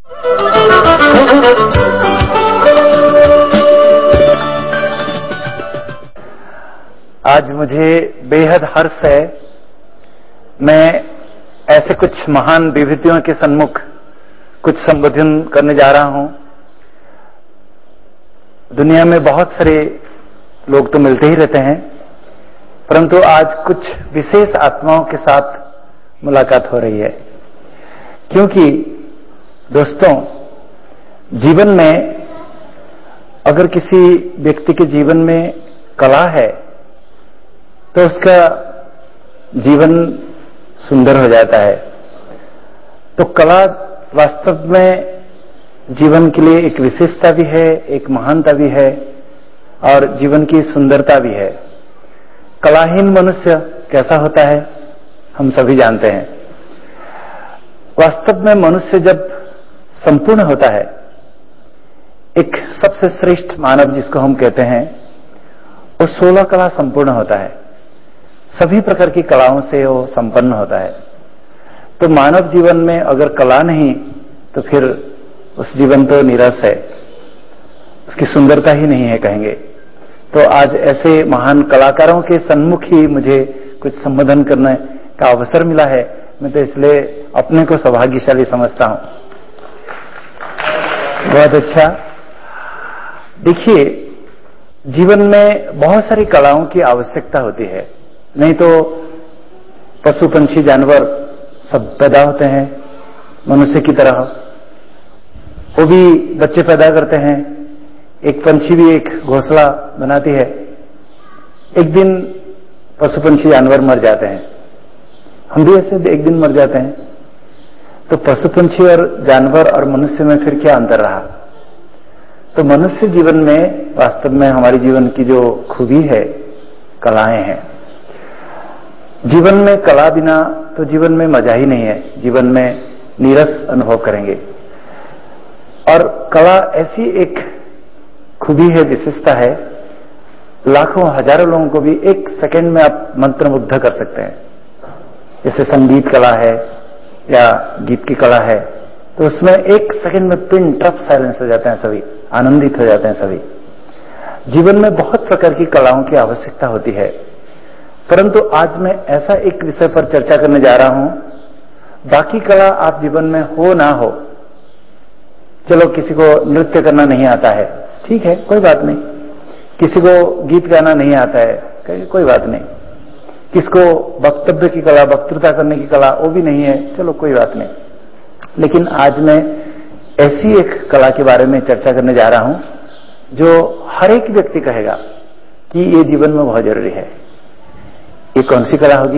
आज मुझे बेहद हर्ष है, मैं ऐसे कुछ महान विभूतियों के सन्मुख कुछ संबोधन करने जा रहा हूं। दुनिया में बहुत सारे लोग तो मिलते ही रहते हैं, परंतु आज कुछ विशेष आत्माओं के साथ मुलाकात हो रही है। क्योंकि दोस्तों, जीवन में अगर किसी व्यक्ति के जीवन में कला है तो उसका जीवन सुंदर हो जाता है। तो कला वास्तव में जीवन के लिए एक विशेषता भी है, एक महानता भी है और जीवन की सुंदरता भी है। कलाहीन मनुष्य कैसा होता है हम सभी जानते हैं। वास्तव में मनुष्य जब संपूर्ण होता है, एक सबसे श्रेष्ठ मानव जिसको हम कहते हैं, वो 16 कला संपूर्ण होता है। सभी प्रकार की कलाओं से वो संपन्न होता है। तो मानव जीवन में अगर कला नहीं तो फिर उस जीवन तो निरस है, उसकी सुंदरता ही नहीं है कहेंगे। तो आज ऐसे महान कलाकारों के सन्मुख ही मुझे कुछ संबोधन करने का अवसर मिला है। मैं तो इसलिए अपने को सौभाग्यशाली समझता हूं। बहुत अच्छा। देखिए, जीवन में बहुत सारी कलाओं की आवश्यकता होती है, नहीं तो पशु पंछी जानवर सब पैदा होते हैं मनुष्य की तरह, वो भी बच्चे पैदा करते हैं। एक पंछी भी एक घोंसला बनाती है। एक दिन पशु पंछी जानवर मर जाते हैं, हम भी ऐसे एक दिन मर जाते हैं। तो पशु पंछी और जानवर और मनुष्य में फिर क्या अंतर रहा? तो मनुष्य जीवन में वास्तव में हमारी जीवन की जो खूबी है, कलाएं हैं। जीवन में कला बिना तो जीवन में मजा ही नहीं है, जीवन में नीरस अनुभव करेंगे। और कला ऐसी एक खूबी है, विशेषता है, लाखों हजारों लोगों को भी एक सेकंड में आप मंत्रमुग्ध कर सकते हैं। जैसे संगीत कला है या गीत की कला है, तो उसमें एक सेकंड में पिन ड्रॉप साइलेंस हो जाते हैं, सभी आनंदित हो जाते हैं सभी। जीवन में बहुत प्रकार की कलाओं की आवश्यकता होती है, परंतु आज मैं ऐसा एक विषय पर चर्चा करने जा रहा हूं। बाकी कला आप जीवन में हो ना हो, चलो किसी को नृत्य करना नहीं आता है, ठीक है, कोई बात नहीं। किसी को गीत गाना नहीं आता है, कोई बात नहीं। किसको वक्तव्य की कला, वक्तृता करने की कला वो भी नहीं है, चलो कोई बात नहीं। लेकिन आज मैं ऐसी एक कला के बारे में चर्चा करने जा रहा हूं जो हर एक व्यक्ति कहेगा कि ये जीवन में बहुत जरूरी है। ये कौन सी कला होगी?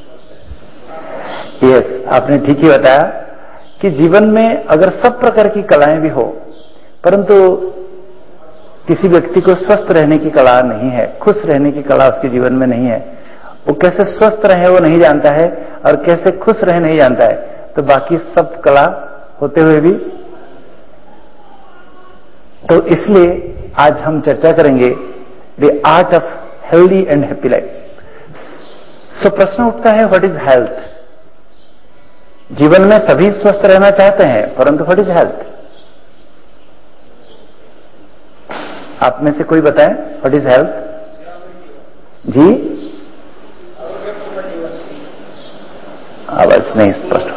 यस, आपने ठीक ही बताया कि जीवन में अगर सब प्रकार की कलाएं भी हो, परंतु किसी व्यक्ति को स्वस्थ रहने की कला नहीं है, खुश रहने की कला उसके जीवन में नहीं है। वो कैसे स्वस्थ रहे वो नहीं जानता है और कैसे खुश रहे नहीं जानता है। तो बाकी सब कला होते हुए भी, तो इसलिए आज हम चर्चा करेंगे the art of healthy and happy life. So प्रश्न उठता है, व्हाट इज हेल्थ? जीवन में सभी स्वस्थ रहना चाहते हैं, परंतु व्हाट इज हेल्थ? आप में से कोई बताएं, व्हाट इज हेल्थ? जी, आवाज नहीं स्पष्ट।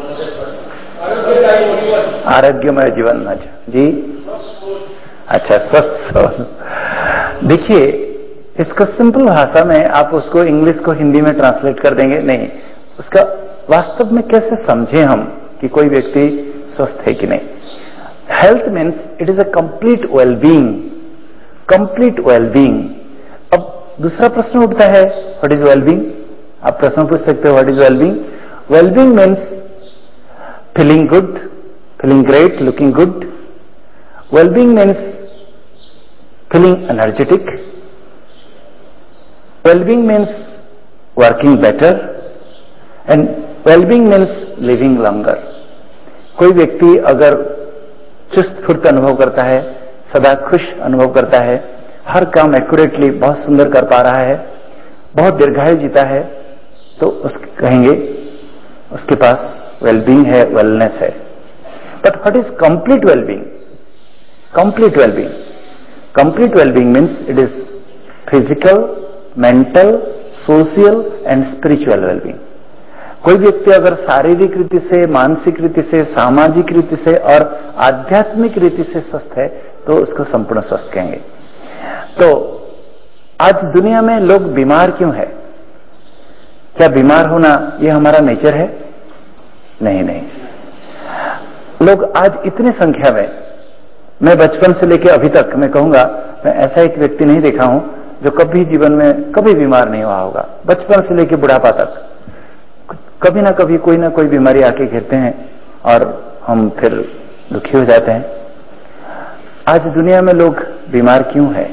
आरोग्यमय जीवन। अच्छा जी, अच्छा, स्वस्थ। देखिए, इसको सिंपल भाषा में आप उसको इंग्लिश को हिंदी में ट्रांसलेट कर देंगे, नहीं, उसका वास्तव में कैसे समझें हम कि कोई व्यक्ति स्वस्थ है कि नहीं? Health means it is a complete wellbeing, complete wellbeing. अब दूसरा प्रश्न उठता है, व्हाट इज वेलबींग? आप प्रश्न पूछ सकते हो, what is wellbeing? Wellbeing means feeling good, feeling great, looking good. Wellbeing means feeling energetic. Well-being means working better and well-being means living longer. कोई व्यक्ति अगर चुस्त फुर्त अनुभव करता है, सदा खुश अनुभव करता है, हर काम एक्यूरेटली बहुत सुंदर कर पा रहा है, बहुत दीर्घायु जीता है, तो कहेंगे उसके पास वेलबींग है, वेलनेस है। But what is complete well-being? Complete well-being. Complete well-being means it is physical, mental, social and spiritual well-being. कोई व्यक्ति अगर शारीरिक रीति से, मानसिक रीति से, सामाजिक रीति से और आध्यात्मिक रीति से स्वस्थ है तो उसको संपूर्ण स्वस्थ कहेंगे। तो आज दुनिया में लोग बीमार क्यों है? क्या बीमार होना यह हमारा नेचर है? नहीं नहीं। लोग आज इतनी संख्या में, मैं बचपन से लेकर अभी तक मैं कहूंगा, मैं ऐसा एक व्यक्ति नहीं देखा हूं जो कभी जीवन में कभी बीमार नहीं हुआ होगा। बचपन से लेकर बुढ़ापा तक कभी ना कभी कोई ना कोई बीमारी आके घिरते हैं और हम फिर दुखी हो जाते हैं। आज दुनिया में लोग बीमार क्यों है?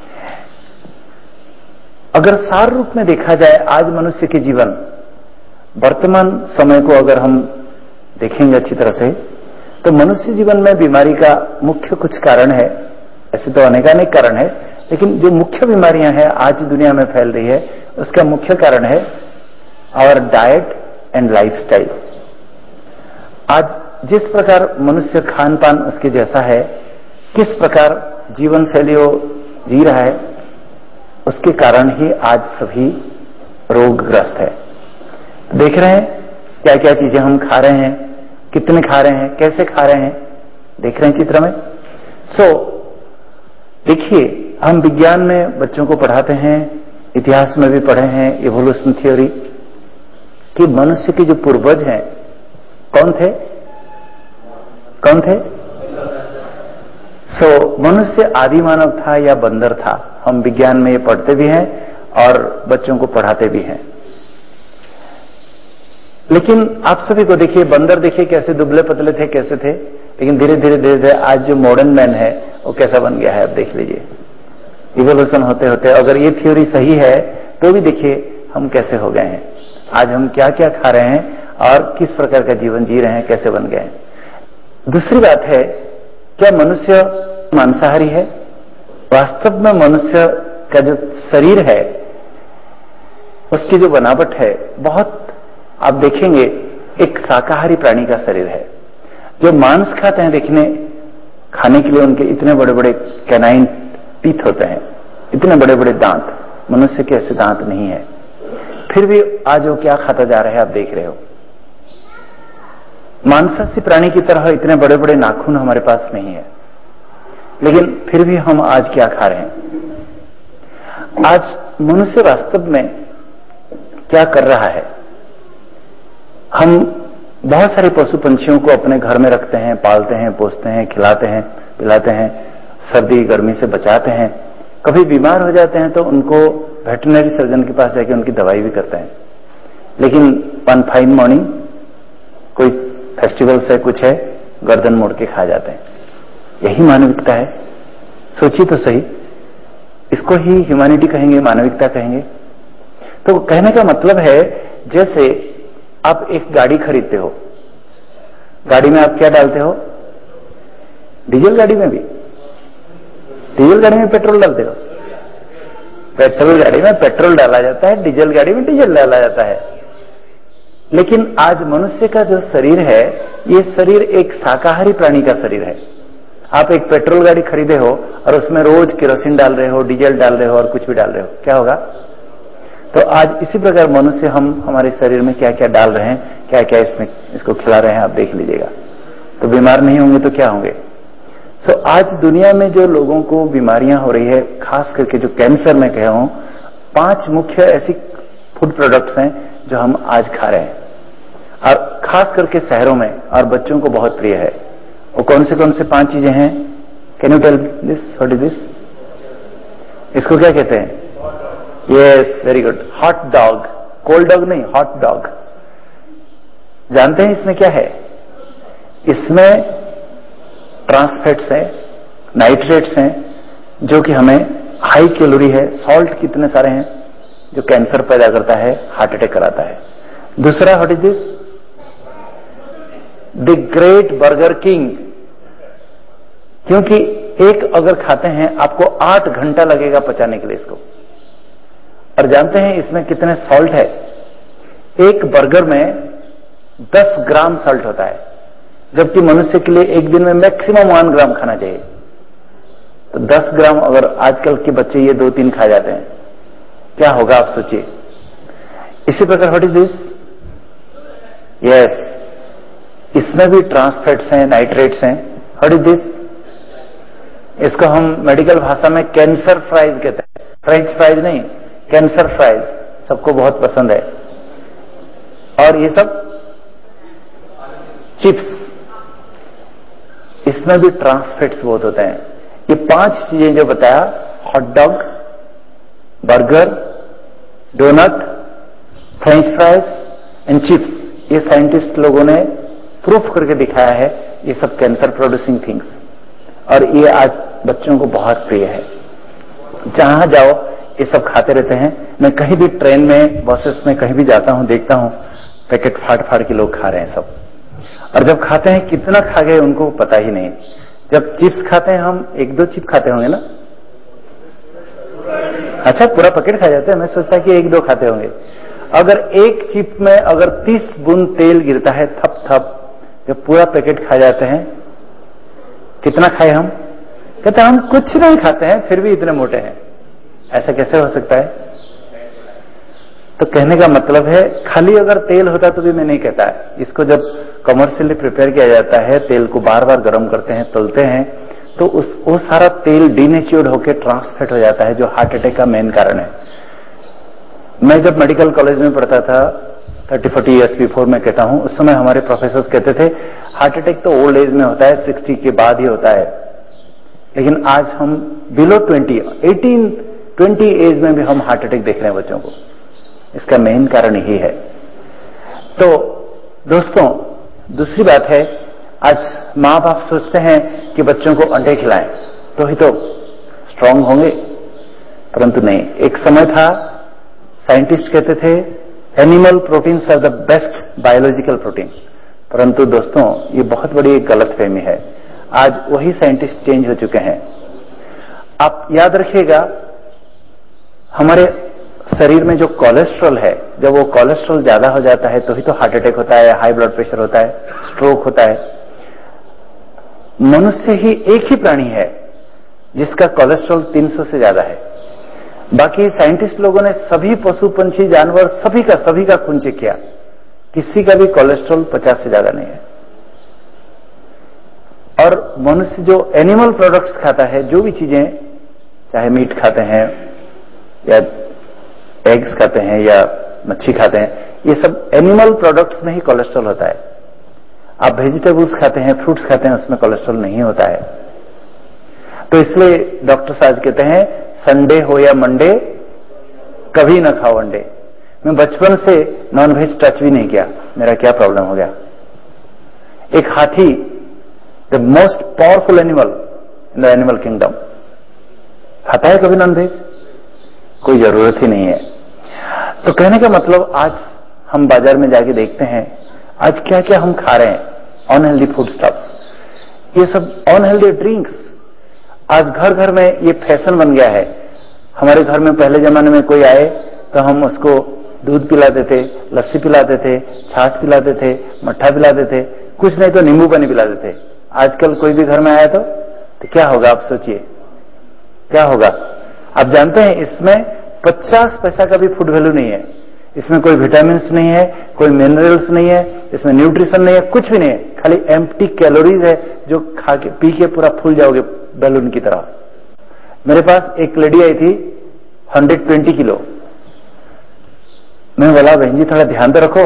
अगर सार रूप में देखा जाए आज मनुष्य के जीवन, वर्तमान समय को अगर हम देखेंगे अच्छी तरह से, तो मनुष्य जीवन में बीमारी का मुख्य कुछ कारण है। ऐसे तो अनेकानेक कारण है, लेकिन जो मुख्य बीमारियां हैं आज दुनिया में फैल रही है, उसका मुख्य कारण है आवर डाइट एंड लाइफस्टाइल। आज जिस प्रकार मनुष्य खान पान उसके जैसा है, किस प्रकार जीवन शैली वो जी रहा है, उसके कारण ही आज सभी रोगग्रस्त है। देख रहे हैं क्या क्या चीजें हम खा रहे हैं, कितने खा रहे हैं, कैसे खा रहे हैं, देख रहे हैं चित्र में। देखिए, हम विज्ञान में बच्चों को पढ़ाते हैं, इतिहास में भी पढ़े हैं, इवोल्यूशन थ्योरी, कि मनुष्य के जो पूर्वज हैं कौन थे? कौन थे? मनुष्य आदि मानव था या बंदर था? हम विज्ञान में ये पढ़ते भी हैं और बच्चों को पढ़ाते भी हैं। लेकिन आप सभी को देखिए, बंदर देखिए कैसे दुबले पतले थे, कैसे थे, लेकिन धीरे धीरे धीरे धीरे आज जो मॉडर्न मैन है वो कैसा बन गया है, अब देख लीजिए। इवोल्यूशन होते होते अगर ये थ्योरी सही है तो भी देखिए हम कैसे हो गए हैं। आज हम क्या क्या खा रहे हैं और किस प्रकार का जीवन जी रहे हैं, कैसे बन गए हैं। दूसरी बात है, क्या मनुष्य मांसाहारी है? वास्तव में मनुष्य का जो शरीर है, उसकी जो बनावट है, बहुत आप देखेंगे एक शाकाहारी प्राणी का शरीर है। जो मांस खाते हैं, देखने खाने के लिए उनके इतने बड़े बड़े कैनाइन टीथ होते हैं, इतने बड़े बड़े दांत। मनुष्य के ऐसे दांत नहीं है, फिर भी आज वो क्या खाता जा रहा है, आप देख रहे हो। मांसाहारी प्राणी की तरह इतने बड़े बड़े नाखून हमारे पास नहीं है, लेकिन फिर भी हम आज क्या खा रहे हैं। आज मनुष्य वास्तव में क्या कर रहा है? हम बहुत सारे पशु पंछियों को अपने घर में रखते हैं, पालते हैं, पोसते हैं, खिलाते हैं, पिलाते हैं, सर्दी गर्मी से बचाते हैं। कभी बीमार हो जाते हैं तो उनको वेटरनरी सर्जन के पास जाके उनकी दवाई भी करते हैं। लेकिन वन फाइन मॉर्निंग कोई फेस्टिवल से कुछ है, गर्दन मोड़ के खा जाते हैं। यही मानविकता है? सोचिए तो सही, इसको ही ह्यूमैनिटी कहेंगे, मानविकता कहेंगे? तो कहने का मतलब है, जैसे आप एक गाड़ी खरीदते हो, गाड़ी में आप क्या डालते हो? डीजल गाड़ी में भी, डीजल गाड़ी में पेट्रोल डालते हो? पेट्रोल गाड़ी में पेट्रोल डाला जाता है, डीजल गाड़ी में डीजल डाला जाता है। लेकिन आज मनुष्य का जो शरीर है, ये शरीर एक शाकाहारी प्राणी का शरीर है। आप एक पेट्रोल गाड़ी खरीदे हो और उसमें रोज केरोसिन डाल रहे हो, डीजल डाल रहे हो और कुछ भी डाल रहे हो, क्या होगा? तो आज इसी प्रकार मनुष्य हम हमारे शरीर में क्या क्या डाल रहे हैं, क्या क्या इसको खिला रहे हैं, आप देख लीजिएगा। तो बीमार नहीं होंगे तो क्या होंगे? आज दुनिया में जो लोगों को बीमारियां हो रही है, खास करके जो कैंसर में कह रहा हूं, 5 मुख्य ऐसी फूड प्रोडक्ट्स हैं जो हम आज खा रहे हैं, और खास करके शहरों में, और बच्चों को बहुत प्रिय है। वो कौन से 5 चीजें हैं? Can you tell this? What is this? इसको क्या कहते हैं? Yes, very good, hot dog. Cold dog नहीं, हॉट डॉग। जानते हैं इसमें क्या है? इसमें ट्रांसफैट्स हैं, नाइट्रेट्स हैं, जो कि हमें हाई कैलोरी है, सॉल्ट कितने सारे हैं जो कैंसर पैदा करता है, हार्ट अटैक कराता है। दूसरा, what is this? The great burger king. क्योंकि एक अगर खाते हैं आपको 8 घंटा लगेगा पचाने के लिए इसको। और जानते हैं इसमें कितने सॉल्ट है? एक बर्गर में 10 ग्राम सॉल्ट होता है। जबकि मनुष्य के लिए एक दिन में मैक्सिमम 1 ग्राम खाना चाहिए। तो 10 ग्राम अगर आजकल के बच्चे ये 2-3 खा जाते हैं, क्या होगा आप सोचिए। इसी प्रकार व्हाट इज दिस? यस, इसमें भी ट्रांसफैट्स हैं, नाइट्रेट्स हैं। What is this? इसको हम मेडिकल भाषा में कैंसर फ्राइज कहते हैं। फ्रेंच फ्राइज नहीं, कैंसर फ्राइज सबको बहुत पसंद है। और ये सब चिप्स, इसमें भी ट्रांसफैट्स बहुत होते हैं। ये 5 चीजें जो बताया, hot dog, burger, donut, French fries and chips, ये साइंटिस्ट लोगों ने प्रूफ करके दिखाया है ये सब कैंसर प्रोड्यूसिंग थिंग्स। और ये आज बच्चों को बहुत प्रिय है। जहां जाओ ये सब खाते रहते हैं। मैं कहीं भी ट्रेन में, बसेस में कहीं भी जाता हूं, देखता हूं पैकेट फाड़ फाड़ के लोग खा रहे हैं सब। और जब खाते हैं कितना खा गए उनको पता ही नहीं। जब चिप्स खाते हैं हम 1-2 चिप खाते होंगे ना? अच्छा, पूरा पैकेट खा जाते हैं? मैं सोचता कि 1-2 खाते होंगे। अगर एक चिप में अगर 30 बूंद तेल गिरता है थप थप, जब पूरा पैकेट खा जाते हैं, कितना खाए हम? कहते हैं हम कुछ नहीं खाते हैं फिर भी इतने मोटे हैं। ऐसा कैसे हो सकता है? तो कहने का मतलब है, खाली अगर तेल होता तो भी मैं नहीं कहता है। इसको जब कमर्शियली प्रिपेयर किया जाता है, तेल को बार बार गर्म करते हैं, तलते हैं, तो वो सारा तेल डीनेच्योर्ड होकर ट्रांसफैट हो जाता है, जो हार्ट अटैक का मेन कारण है। मैं जब मेडिकल कॉलेज में पढ़ता था 30-40 ईयर्स बिफोर, मैं कहता हूं, उस समय हमारे प्रोफेसर्स कहते थे हार्ट अटैक तो ओल्ड एज में होता है, 60 के बाद ही होता है। लेकिन आज हम बिलो 18-20 एज में भी हम हार्ट अटैक देख रहे हैं बच्चों को। इसका मेन कारण यही है। तो दोस्तों, दूसरी बात है, आज मां बाप सोचते हैं कि बच्चों को अंडे खिलाएं तो ही तो स्ट्रांग होंगे, परंतु नहीं। एक समय था साइंटिस्ट कहते थे animal proteins are the best biological protein, परंतु दोस्तों ये बहुत बड़ी एक गलतफहमी है। आज वही साइंटिस्ट चेंज हो चुके हैं। आप याद रखिएगा, हमारे शरीर में जो कोलेस्ट्रॉल है, जब वो कोलेस्ट्रॉल ज्यादा हो जाता है तो ही तो हार्ट अटैक होता है, हाई ब्लड प्रेशर होता है, स्ट्रोक होता है। मनुष्य ही एक ही प्राणी है जिसका कोलेस्ट्रॉल 300 से ज्यादा है। बाकी साइंटिस्ट लोगों ने सभी पशु पंछी जानवर सभी का खून चेक किया, किसी का भी कोलेस्ट्रॉल 50 से ज्यादा नहीं है। और मनुष्य जो एनिमल प्रोडक्ट्स खाता है, जो भी चीजें, चाहे मीट खाते हैं या एग्स खाते हैं या मच्छी खाते हैं, ये सब एनिमल प्रोडक्ट्स में ही कोलेस्ट्रॉल होता है। आप वेजिटेबल्स खाते हैं, फ्रूट्स खाते हैं, उसमें कोलेस्ट्रॉल नहीं होता है। तो इसलिए डॉक्टर्स आज कहते हैं संडे हो या मंडे कभी ना खाओ अंडे। मैं बचपन से नॉनवेज टच भी नहीं किया, मेरा क्या प्रॉब्लम हो गया? एक हाथी, the most powerful animal in the animal kingdom, खाता है कभी नॉनवेज? कोई जरूरत ही नहीं है। तो कहने का मतलब, आज हम बाजार में जाके देखते हैं आज क्या क्या हम खा रहे हैं, अनहेल्दी फूड स्टफ्स, ये सब अनहेल्दी ड्रिंक्स। आज घर घर में ये फैशन बन गया है। हमारे घर में पहले जमाने में कोई आए तो हम उसको दूध पिलाते थे, लस्सी पिलाते थे, छाछ पिलाते थे, मट्ठा पिलाते थे, कुछ नहीं तो नींबू पानी पिलाते थे। आजकल कोई भी घर में आया तो क्या होगा? आप सोचिए क्या होगा? आप जानते हैं इसमें 50 पैसा का भी फूड वैल्यू नहीं है। इसमें कोई विटामिन नहीं है, कोई मिनरल्स नहीं है, इसमें न्यूट्रिशन नहीं है, कुछ भी नहीं है। खाली एम्प्टी कैलोरीज है जो खा के पी के पूरा फूल जाओगे बैलून की तरह। मेरे पास एक लेडी आई थी 120 किलो। मैं बोला बहन जी थोड़ा ध्यान तो रखो।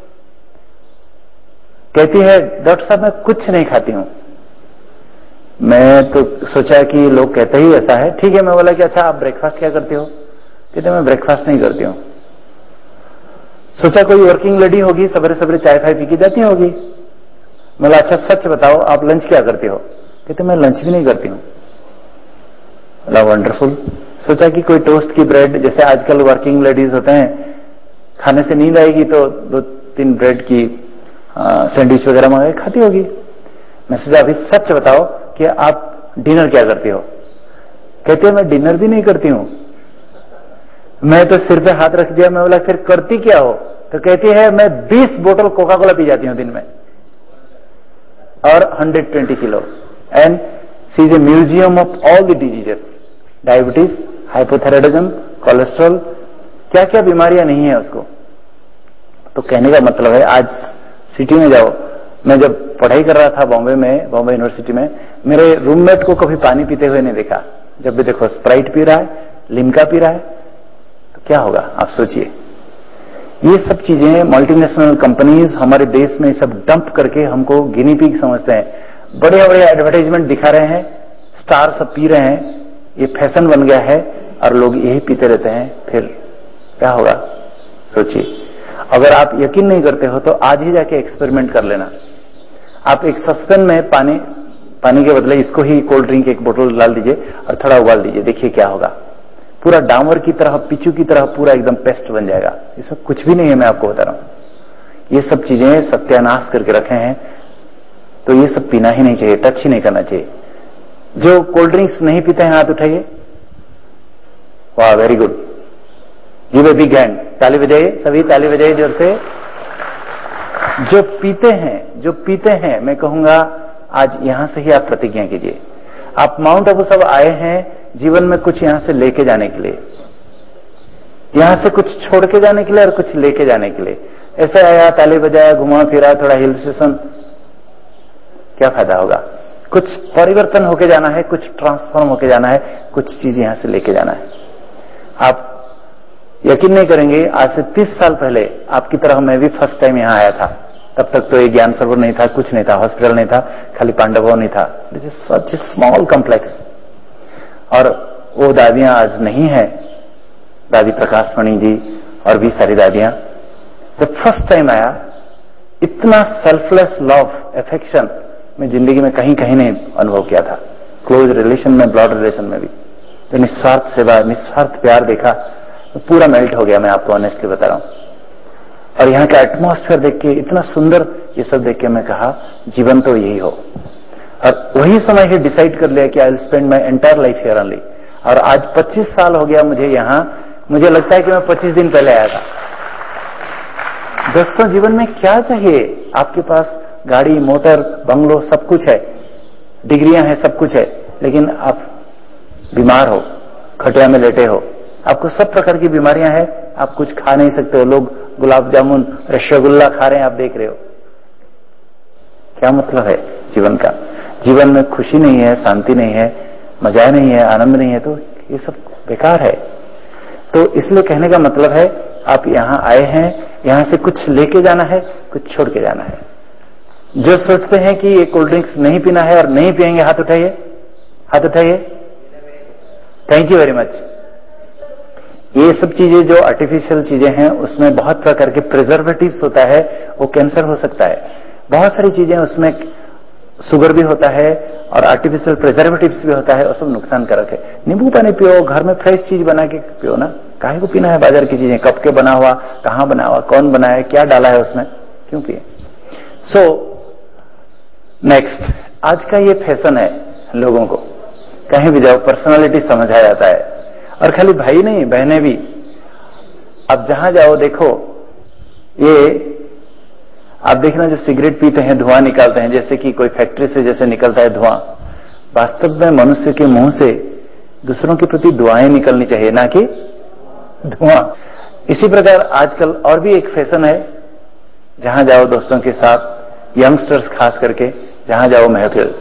कहती है डॉक्टर साहब मैं कुछ नहीं खाती हूं। मैं तो सोचा कि लोग कहते ही ऐसा है, ठीक है। मैं बोला कि अच्छा आप ब्रेकफास्ट क्या करते हो? कहते मैं ब्रेकफास्ट नहीं करती हूं। सोचा कोई वर्किंग लेडी होगी, सवेरे सवेरे चाय फाय पी के जाती होगी। बोला अच्छा सच बताओ आप लंच क्या करते हो? कहते मैं लंच भी नहीं करती हूं। बोला वंडरफुल। सोचा कि कोई टोस्ट की ब्रेड, जैसे आजकल वर्किंग लेडीज होते हैं, खाने से नींद आएगी तो 2-3 ब्रेड की सैंडविच वगैरह मंगा खाती होगी। मैं सोचा अभी सच बताओ कि आप डिनर क्या करती हो? कहते मैं डिनर भी नहीं करती हूं। मैं तो सिर पे हाथ रख दिया। मैं बोला फिर करती क्या हो? तो कहती है मैं 20 बोतल कोका कोला पी जाती हूं दिन में। or 120 kilo, and she is a museum of all the diseases, diabetes, hypothyroidism, cholesterol, क्या क्या बीमारियां नहीं है उसको। तो कहने का मतलब है, आज सिटी में जाओ, मैं जब पढ़ाई कर रहा था बॉम्बे में, बॉम्बे यूनिवर्सिटी में, मेरे रूममेट को कभी पानी पीते हुए नहीं देखा। जब भी देखो स्प्राइट पी रहा है, लिम्का पी रहा है, तो क्या होगा आप सोचिए। ये सब चीजें मल्टीनेशनल कंपनीज हमारे देश में सब डंप करके हमको गिनी पिग समझते हैं। बड़े बड़े एडवर्टाइजमेंट दिखा रहे हैं, स्टार सब पी रहे हैं, ये फैशन बन गया है और लोग यही पीते रहते हैं। फिर क्या होगा सोचिए। अगर आप यकीन नहीं करते हो तो आज ही जाके एक्सपेरिमेंट कर लेना। आप एक सस्पेन में पानी के बदले इसको ही कोल्ड ड्रिंक एक बोतल डाल दीजिए और थोड़ा उबाल दीजिए, देखिए क्या होगा। पूरा डामर की तरह, पिचू की तरह पूरा एकदम पेस्ट बन जाएगा। इसमें कुछ भी नहीं है, मैं आपको बता रहा हूं। ये सब चीजें सत्यानाश करके रखे हैं, तो ये सब पीना ही नहीं चाहिए, टच ही नहीं करना चाहिए। जो कोल्ड ड्रिंक्स नहीं पीते हैं हाथ उठाइए। वाह, very good, give a big hand, ताली बजाइए, सभी ताली बजाइए जोर से। जो पीते हैं मैं कहूंगा आज यहां से ही आप प्रतिज्ञा कीजिए। आप माउंट आबू सब आए हैं जीवन में कुछ यहां से लेके जाने के लिए, यहां से कुछ छोड़ के जाने के लिए और कुछ लेके जाने के लिए। ऐसे आया, ताली बजाया, घुमा फिरा, थोड़ा हिल स्टेशन, क्या फायदा होगा। कुछ परिवर्तन होके जाना है, कुछ ट्रांसफॉर्म होके जाना है, कुछ चीज यहां से लेके जाना है। आप यकीन नहीं करेंगे, आज से 30 साल पहले आपकी तरह मैं भी फर्स्ट टाइम यहां आया था। तब तक तो ये ज्ञान सरोवर नहीं था, कुछ नहीं था, हॉस्पिटल नहीं था, खाली पांडव भवन नहीं था। This is such a small complex. और वो दादियां आज नहीं है, दादी प्रकाशमणि जी और भी सारी दादियां। जब फर्स्ट टाइम आया, इतना सेल्फलेस लव, एफेक्शन मैं जिंदगी में कहीं कहीं नहीं अनुभव किया था। क्लोज रिलेशन में, ब्लड रिलेशन में भी तो निस्वार्थ सेवा, निस्वार्थ प्यार देखा तो पूरा मेल्ट हो गया। मैं आपको ऑनेस्टली बता रहा हूं। और यहाँ का एटमॉस्फेयर देख के, इतना सुंदर ये सब देख के मैं कहा जीवन तो यही हो। और वही समय ही डिसाइड कर लिया कि I will spend my entire life here only. और आज 25 साल हो गया मुझे यहां। मुझे लगता है कि मैं 25 दिन पहले आया था। दोस्तों, जीवन में क्या चाहिए? आपके पास गाड़ी, मोटर, बंगलो सब कुछ है, डिग्रियां हैं, सब कुछ है, लेकिन आप बीमार हो, खटिया में लेटे हो, आपको सब प्रकार की बीमारियां हैं, आप कुछ खा नहीं सकते हो। लोग गुलाब जामुन, रसगुल्ला खा रहे हैं, आप देख रहे हो। क्या मतलब है जीवन का? जीवन में खुशी नहीं है, शांति नहीं है, मजा नहीं है, आनंद नहीं है, तो ये सब बेकार है। तो इसलिए कहने का मतलब है, आप यहां आए हैं, यहां से कुछ लेके जाना है, कुछ छोड़ के जाना है। जो सोचते हैं कि ये कोल्ड ड्रिंक्स नहीं पीना है और नहीं पिएंगे, हाथ उठाइए, हाथ उठाइए। Thank you very much. ये सब चीजें जो आर्टिफिशियल चीजें हैं, उसमें बहुत प्रकार के प्रिजर्वेटिव्स होता है, वो कैंसर हो सकता है। बहुत सारी चीजें उसमें, शुगर भी होता है और आर्टिफिशियल प्रिजर्वेटिव्स भी होता है, वो सब नुकसानकारक है। नींबू पानी पियो, घर में फ्रेश चीज बना के पियो ना, काहे को पीना है बाजार की चीजें? कब के बना हुआ, कहां बना हुआ, कौन बनाया, क्या डाला है उसमें, क्यों पिए? सो नेक्स्ट, आज का ये फैशन है, लोगों को कहीं भी जाओ पर्सनालिटी समझा जाता है। और खाली भाई नहीं, बहनें भी। अब जहां जाओ देखो, ये आप देखना, जो सिगरेट पीते हैं, धुआं निकालते हैं, जैसे कि कोई फैक्ट्री से जैसे निकलता है धुआं, वास्तव में मनुष्य के मुंह से दूसरों के प्रति दुआएं निकलनी चाहिए, ना कि धुआं। इसी प्रकार आजकल और भी एक फैशन है, जहां जाओ दोस्तों के साथ, यंगस्टर्स खास करके, जहां जाओ महफिल।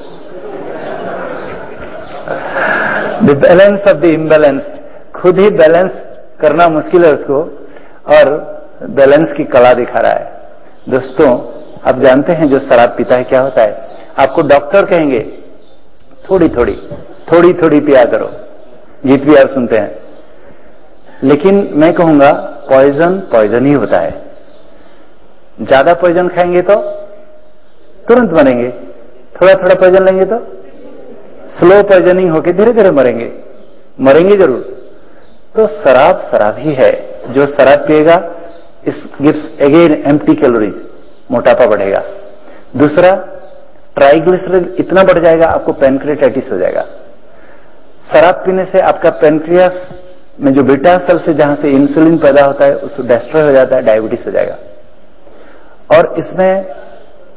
The balance of the imbalanced, खुद ही बैलेंस करना मुश्किल है उसको, और बैलेंस की कला दिखा रहा है। दोस्तों, आप जानते हैं जो शराब पीता है क्या होता है? आपको डॉक्टर कहेंगे थोड़ी थोड़ी पिया करो, गीत भी आप सुनते हैं, लेकिन मैं कहूंगा पॉइजन ही होता है। ज्यादा पॉइजन खाएंगे तो तुरंत मरेंगे, थोड़ा थोड़ा पॉइजन लेंगे तो स्लो पॉइजनिंग होकर धीरे धीरे मरेंगे जरूर। तो शराब ही है। जो शराब पिएगा, इस गिव्स अगेन एम्प्टी कैलोरीज, मोटापा बढ़ेगा। दूसरा, ट्राइग्लिसराइड इतना बढ़ जाएगा, आपको पैनक्रियाटाइटिस हो जाएगा। शराब पीने से आपका पैनक्रियास में जो बीटा सेल से जहां से इंसुलिन पैदा होता है, उसको डिस्ट्रॉय हो जाता है, डायबिटीज हो जाएगा। और इसमें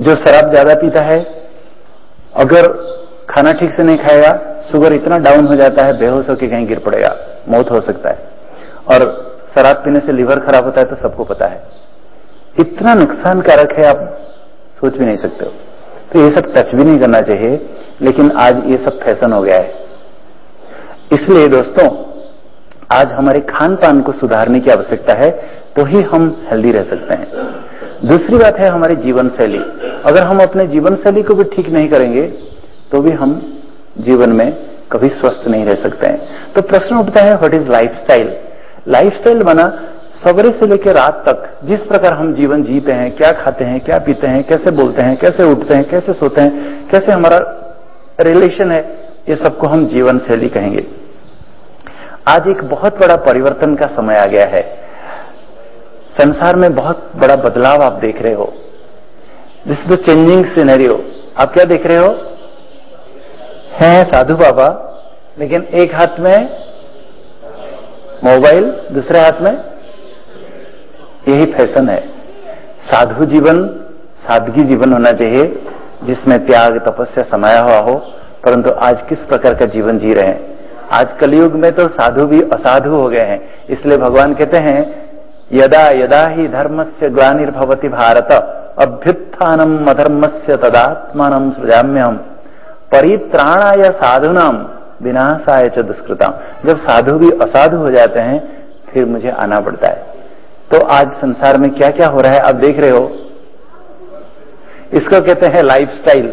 जो शराब ज्यादा पीता है, अगर खाना ठीक से नहीं खाएगा, शुगर इतना डाउन हो जाता है, बेहोश होकर कहीं गिर पड़ेगा, मौत हो सकता है। और शराब पीने से लीवर खराब होता है तो सबको पता है, इतना नुकसानकारक है, आप सोच भी नहीं सकते हो। तो ये सब टच भी नहीं करना चाहिए, लेकिन आज ये सब फैशन हो गया है। इसलिए दोस्तों, आज हमारे खान पान को सुधारने की आवश्यकता है, तो ही हम हेल्दी रह सकते हैं। दूसरी बात है हमारी जीवन शैली। अगर हम अपने जीवन शैली को भी ठीक नहीं करेंगे तो भी हम जीवन में कभी स्वस्थ नहीं रह सकते हैं। तो प्रश्न उठता है, व्हाट इज लाइफस्टाइल? लाइफस्टाइल बना सवेरे से लेकर रात तक जिस प्रकार हम जीवन जीते हैं, क्या खाते हैं, क्या पीते हैं, कैसे बोलते हैं, कैसे उठते हैं, कैसे सोते हैं, कैसे हमारा रिलेशन है, ये सबको हम जीवन शैली कहेंगे। आज एक बहुत बड़ा परिवर्तन का समय आ गया है। संसार में बहुत बड़ा बदलाव आप देख रहे हो। This is the changing scenario. आप क्या देख रहे हो? हैं साधु बाबा, लेकिन एक हाथ में मोबाइल, दूसरे हाथ में, यही फैशन है। साधु जीवन, सादगी जीवन होना चाहिए, जिसमें त्याग तपस्या समाया हुआ हो। परंतु आज किस प्रकार का जीवन जी रहे हैं? आज कलयुग में तो साधु भी असाधु हो गए हैं। इसलिए भगवान कहते हैं, यदा यदा ही धर्मस्य ग्लानिर्भवति भारत अभ्युत्थानम अधर्मस्य तदात्मानं सृजाम्यहम् परित्राणाय साधूनाम विनाशाय च दुष्कृताम। जब साधु भी असाधु हो जाते हैं फिर मुझे आना पड़ता है। तो आज संसार में क्या क्या हो रहा है आप देख रहे हो। इसको कहते हैं लाइफस्टाइल।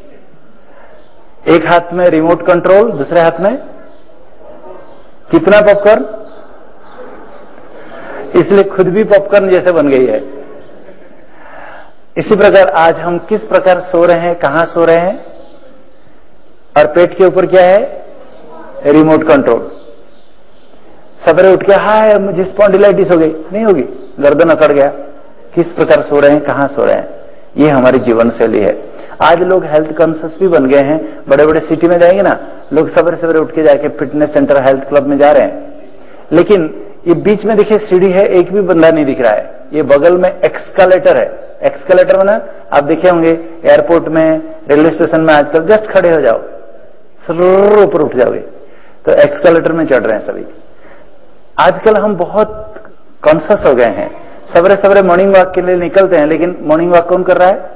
एक हाथ में रिमोट कंट्रोल, दूसरे हाथ में कितना पॉपकॉर्न, इसलिए खुद भी पॉपकॉर्न जैसे बन गई है। इसी प्रकार आज हम किस प्रकार सो रहे हैं, कहां सो रहे हैं, और पेट के ऊपर क्या है? Remote control. सवेरे उठ के हाय मुझे स्पॉन्डिलाइटिस हो गई, नहीं होगी, गर्दन अकड़ गया। किस प्रकार सो रहे हैं, कहां सो रहे हैं, ये हमारी जीवन शैली है। आज लोग हेल्थ कॉन्शियस भी बन गए हैं। बड़े बड़े सिटी में जाएंगे ना, लोग सवेरे सवेरे उठ के जाके फिटनेस सेंटर, हेल्थ क्लब में जा रहे हैं। लेकिन ये बीच में देखिए सीढ़ी है, एक भी बंदा नहीं दिख रहा है। ये बगल में एक्सकलेटर है। एक्सकलेटर में ना आप देखे होंगे एयरपोर्ट में, रेलवे स्टेशन में, आजकल जस्ट खड़े हो जाओ, सर ऊपर उठ जाओगे। तो एक्सकलेटर में चढ़ रहे हैं सभी। आजकल हम बहुत कॉन्शियस हो गए हैं। सवेरे सवेरे मॉर्निंग वॉक के लिए निकलते हैं, लेकिन मॉर्निंग वॉक कौन कर रहा है?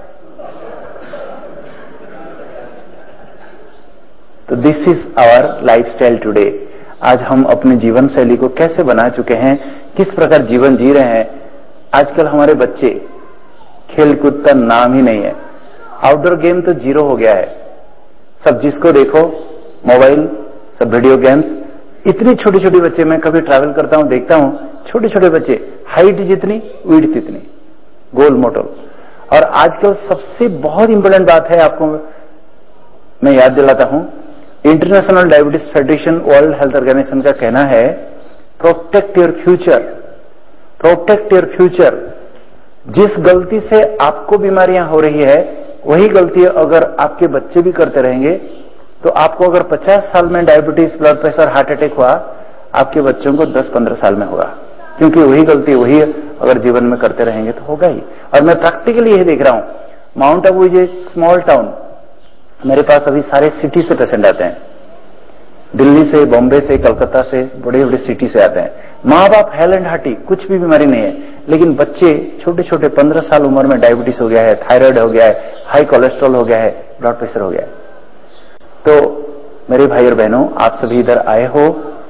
तो this is our lifestyle today. आज हम अपने जीवन शैली को कैसे बना चुके हैं, किस प्रकार जीवन जी रहे हैं। आजकल हमारे बच्चे खेलकूद का नाम ही नहीं है। आउटडोर गेम तो जीरो हो गया है। सब जिसको देखो मोबाइल, सब वीडियो गेम्स। इतनी छोटी छोटी बच्चे, मैं कभी ट्रैवल करता हूं देखता हूं, छोटे छोटे बच्चे, हाइट जितनी विड्थ इतनी, गोल मोटल। और आजकल सबसे बहुत इंपॉर्टेंट बात है, आपको मैं याद दिलाता हूं, international diabetes federation, world health organization का कहना है, protect your future, protect your future. जिस गलती से आपको बीमारियां हो रही है, वही गलती अगर आपके बच्चे भी करते रहेंगे तो आपको अगर 50 साल में diabetes, blood pressure, heart attack हुआ, आपके बच्चों को 10-15 साल में होगा। क्योंकि वही गलती वही अगर जीवन में करते रहेंगे तो होगा ही। और मैं प्रैक्टिकली यही देख रहा हूं। Mount Abu is a small town. मेरे पास अभी सारे सिटी से पेशेंट आते हैं, दिल्ली से, बॉम्बे से, कलकत्ता से, बड़े बड़े सिटी से आते हैं। माँ बाप हेल एंड हार्टी, कुछ भी बीमारी नहीं है, लेकिन बच्चे छोटे छोटे 15 साल उम्र में डायबिटीज हो गया है, थायराइड हो गया है, हाई कोलेस्ट्रॉल हो गया है, ब्लड प्रेशर हो गया है। तो मेरे भाई और बहनों, आप सभी इधर आए हो,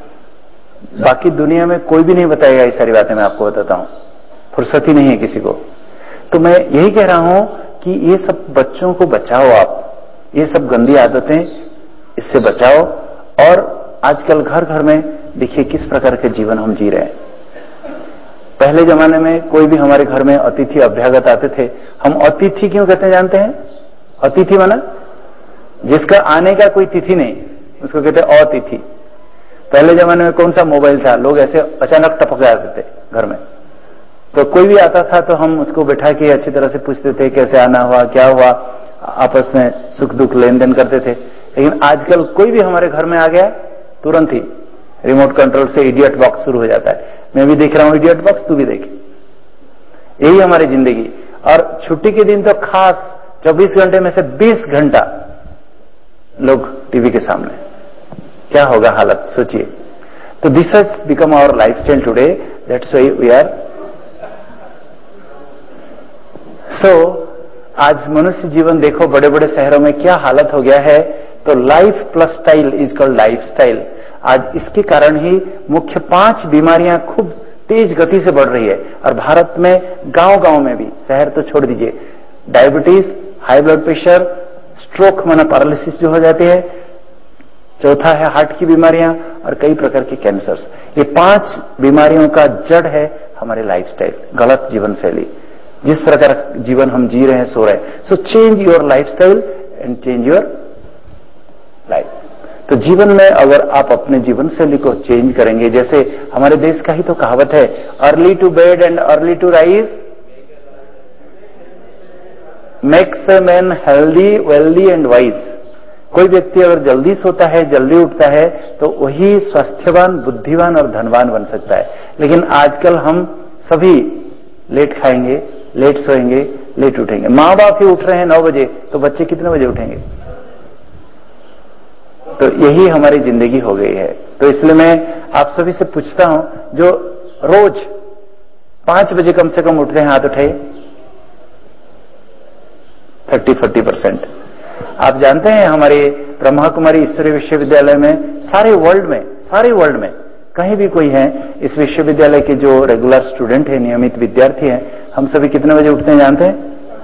बाकी दुनिया में कोई भी नहीं बताएगा ये सारी बातें, मैं आपको बताता हूं, फुर्सत ही नहीं है किसी को। तो मैं यही कह रहा हूं कि ये सब बच्चों को बचाओ आप, ये सब गंदी आदतें, इससे बचाओ। और आजकल घर घर में देखिए किस प्रकार के जीवन हम जी रहे हैं। पहले जमाने में कोई भी हमारे घर में अतिथि अभ्यागत आते थे, हम अतिथि क्यों कहते हैं जानते हैं? अतिथि माना जिसका आने का कोई तिथि नहीं, उसको कहते हैं अतिथि। पहले जमाने में कौन सा मोबाइल था, लोग ऐसे अचानक टपक जाते थे घर में। तो कोई भी आता था तो हम उसको बैठा के अच्छी तरह से पूछते थे कैसे आना हुआ, क्या हुआ, आपस में सुख दुख लेन देन करते थे। लेकिन आजकल कोई भी हमारे घर में आ गया, तुरंत ही रिमोट कंट्रोल से इडियट बॉक्स शुरू हो जाता है। मैं भी देख रहा हूं इडियट बॉक्स, तू भी देख। यही हमारी जिंदगी। और छुट्टी के दिन तो खास 24 घंटे में से 20 घंटा लोग टीवी के सामने, क्या होगा हालत सोचिए। तो this has become our lifestyle today, that's why we are so. आज मनुष्य जीवन देखो बड़े बड़े शहरों में क्या हालत हो गया है। तो life plus style is called lifestyle. आज इसके कारण ही मुख्य 5 बीमारियां खूब तेज गति से बढ़ रही है। और भारत में गांव गांव में भी, शहर तो छोड़ दीजिए, diabetes, high blood pressure, stroke माना पैरालिसिस जो हो जाती है, चौथा है हार्ट की बीमारियां और कई प्रकार के कैंसर्स। ये 5 बीमारियों का जड़ है हमारे लाइफस्टाइल, गलत जीवन शैली, जिस प्रकार जीवन हम जी रहे हैं, सो रहे हैं। So change your lifestyle and change your life. तो जीवन में अगर आप अपने जीवन शैली को चेंज करेंगे, जैसे हमारे देश का ही तो कहावत है, early to bed and early to rise makes a man healthy wealthy and wise. कोई व्यक्ति अगर जल्दी सोता है, जल्दी उठता है, तो वही स्वस्थवान, बुद्धिमान और धनवान बन सकता है। लेकिन आजकल हम सभी लेट खाएंगे, लेट सोएंगे, लेट उठेंगे। मां बाप ही उठ रहे हैं 9 बजे, तो बच्चे कितने बजे उठेंगे? तो यही हमारी जिंदगी हो गई है। तो इसलिए मैं आप सभी से पूछता हूं, जो रोज 5 बजे कम से कम उठ रहे हैं, हाथ उठाइए। 30-40%। आप जानते हैं हमारे ब्रह्मा कुमारी ईश्वरीय विश्वविद्यालय में सारे वर्ल्ड में कहीं भी कोई है, इस विश्वविद्यालय के जो रेगुलर स्टूडेंट है, नियमित विद्यार्थी हैं, हम सभी कितने बजे उठते हैं जानते हैं?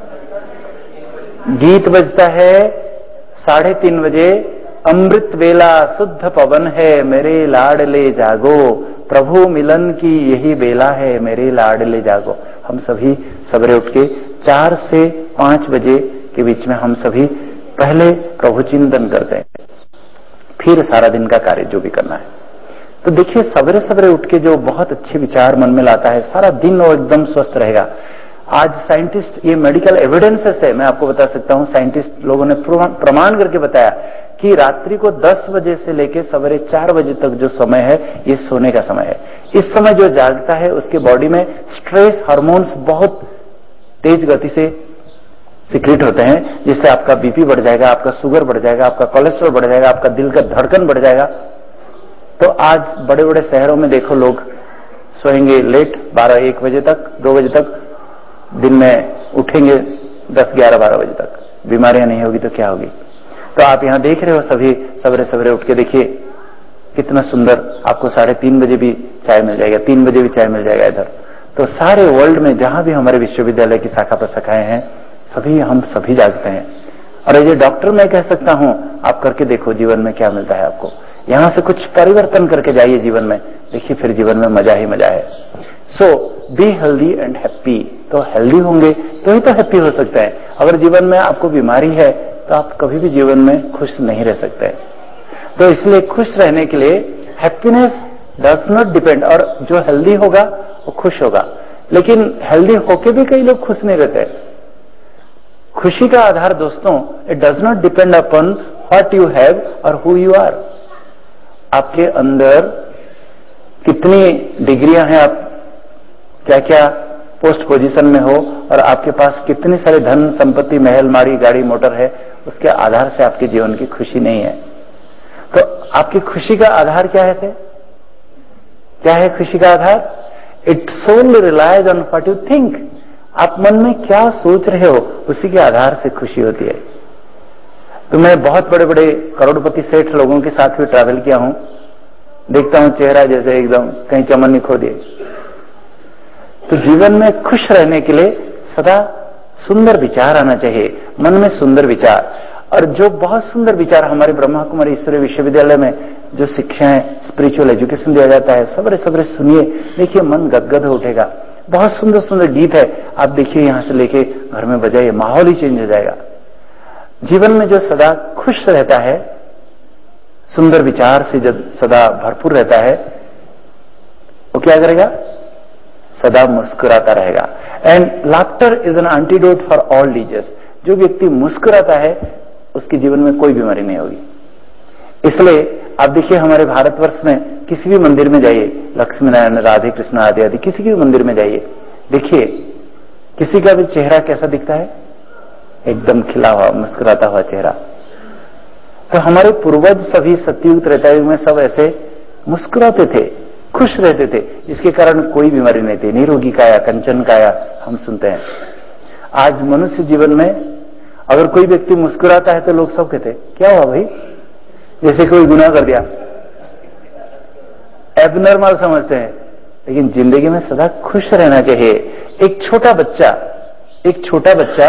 गीत बजता है 3:30 बजे, अमृत वेला शुद्ध पवन है मेरे लाडले जागो, प्रभु मिलन की यही बेला है मेरे लाडले जागो। हम सभी सवेरे उठ के 4 से 5 बजे के बीच में हम सभी पहले प्रभु चिंतन करते हैं, फिर सारा दिन का कार्य जो भी करना है। तो देखिए सवेरे सवेरे उठ के जो बहुत अच्छे विचार मन में लाता है, सारा दिन वो एकदम स्वस्थ रहेगा। आज साइंटिस्ट, ये मेडिकल एविडेंसेस है, मैं आपको बता सकता हूं, साइंटिस्ट लोगों ने प्रमाण करके बताया कि रात्रि को 10 बजे से लेकर सवेरे 4 बजे तक जो समय है, ये सोने का समय है। इस समय जो जागता है उसके बॉडी में स्ट्रेस हार्मोन्स बहुत तेज गति से सीक्रेट होते हैं, जिससे आपका बीपी बढ़ जाएगा, आपका शुगर बढ़ जाएगा, आपका कोलेस्ट्रॉल बढ़ जाएगा, आपका दिल का धड़कन बढ़ जाएगा। तो आज बड़े बड़े शहरों में देखो लोग सोएंगे लेट, 12-1 बजे तक, 2 बजे तक, दिन में उठेंगे 10-11-12 बजे तक। बीमारियां नहीं होगी तो क्या होगी? तो आप यहां देख रहे हो सभी सवेरे सवेरे उठ के देखिए कितना सुंदर, आपको 3:30 बजे भी चाय मिल जाएगा, 3 बजे भी चाय मिल जाएगा इधर। तो सारे वर्ल्ड में जहां भी हमारे विश्वविद्यालय की शाखा प्रशाखाएं हैं, हम सभी जागते हैं। और ये डॉक्टर मैं कह सकता हूं, आप करके देखो जीवन में क्या मिलता है आपको। यहां से कुछ परिवर्तन करके जाइए जीवन में, देखिए फिर जीवन में मजा ही मजा है। So be healthy and happy. तो हेल्दी होंगे तो ही तो हैप्पी हो सकते हैं। अगर जीवन में आपको बीमारी है तो आप कभी भी जीवन में खुश नहीं रह सकते। तो इसलिए खुश रहने के लिए हैप्पीनेस डज नॉट डिपेंड, और जो हेल्दी होगा वो खुश होगा। लेकिन हेल्दी होके भी कई लोग खुश नहीं रहते। खुशी का आधार दोस्तों, it does not depend upon what you have और हु यू आर। आपके अंदर कितनी डिग्रियां हैं, आप क्या क्या पोस्ट पोजीशन में हो, और आपके पास कितने सारे धन संपत्ति, महल माड़ी, गाड़ी मोटर है, उसके आधार से आपके जीवन की खुशी नहीं है। तो आपकी खुशी का आधार क्या है? क्या है खुशी का आधार? It solely relies on what you think. आप मन में क्या सोच रहे हो, उसी के आधार से खुशी होती है। तो मैं बहुत बड़े बड़े करोड़पति सेठ लोगों के साथ भी ट्रैवल किया हूं, देखता हूं चेहरा जैसे एकदम कहीं चमन नहीं खो दिए। तो जीवन में खुश रहने के लिए सदा सुंदर विचार आना चाहिए, मन में सुंदर विचार। और जो बहुत सुंदर विचार हमारे ब्रह्मा कुमारी ईश्वरीय विश्वविद्यालय में जो शिक्षाएं, स्पिरिचुअल एजुकेशन दिया जाता है, सवेरे सवेरे सुनिए, देखिए मन गदगद हो उठेगा। बहुत सुंदर सुंदर गीत है, आप देखिए यहां से लेके घर में बजाइए, माहौल ही चेंज हो जाएगा। जीवन में जो सदा खुश रहता है, सुंदर विचार से जब सदा भरपूर रहता है, वो क्या करेगा? सदा मुस्कुराता रहेगा। And laughter is an antidote for all disease. जो व्यक्ति मुस्कुराता है उसके जीवन में कोई बीमारी नहीं होगी। इसलिए आप देखिए हमारे भारतवर्ष में किसी भी मंदिर में जाइए, लक्ष्मी नारायण, राधे कृष्ण आदि आदि किसी भी मंदिर में जाइए, देखिए किसी का भी चेहरा कैसा दिखता है? एकदम खिला हुआ मुस्कुराता हुआ चेहरा। तो हमारे पूर्वज सभी सतयुग त्रेतायुग में सब ऐसे मुस्कुराते थे, खुश रहते थे, जिसके कारण कोई बीमारी नहीं थी। निरोगी काया, कंचन काया हम सुनते हैं। आज मनुष्य जीवन में अगर कोई व्यक्ति मुस्कुराता है तो लोग सब कहते क्या हुआ भाई, जैसे कोई गुनाह कर दिया, एबनॉर्मल समझते हैं। लेकिन जिंदगी में सदा खुश रहना चाहिए। एक छोटा बच्चा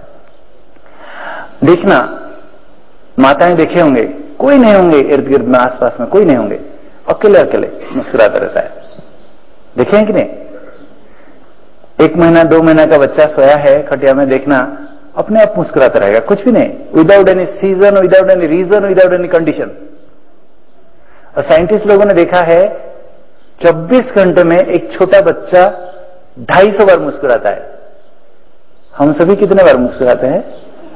देखना, माताएं देखे होंगे, कोई नहीं होंगे इर्द गिर्द में, आसपास में कोई नहीं होंगे, अकेले मुस्कुराता रहता है। देखे हैं कि नहीं? 1 महीना 2 महीना का बच्चा सोया है खटिया में, देखना अपने आप मुस्कुराता रहेगा, कुछ भी नहीं, without any season, without any reason, without any condition. और साइंटिस्ट लोगों ने देखा है 24 घंटे में एक छोटा बच्चा 250 बार मुस्कुराता है। हम सभी कितने बार मुस्कुराते हैं?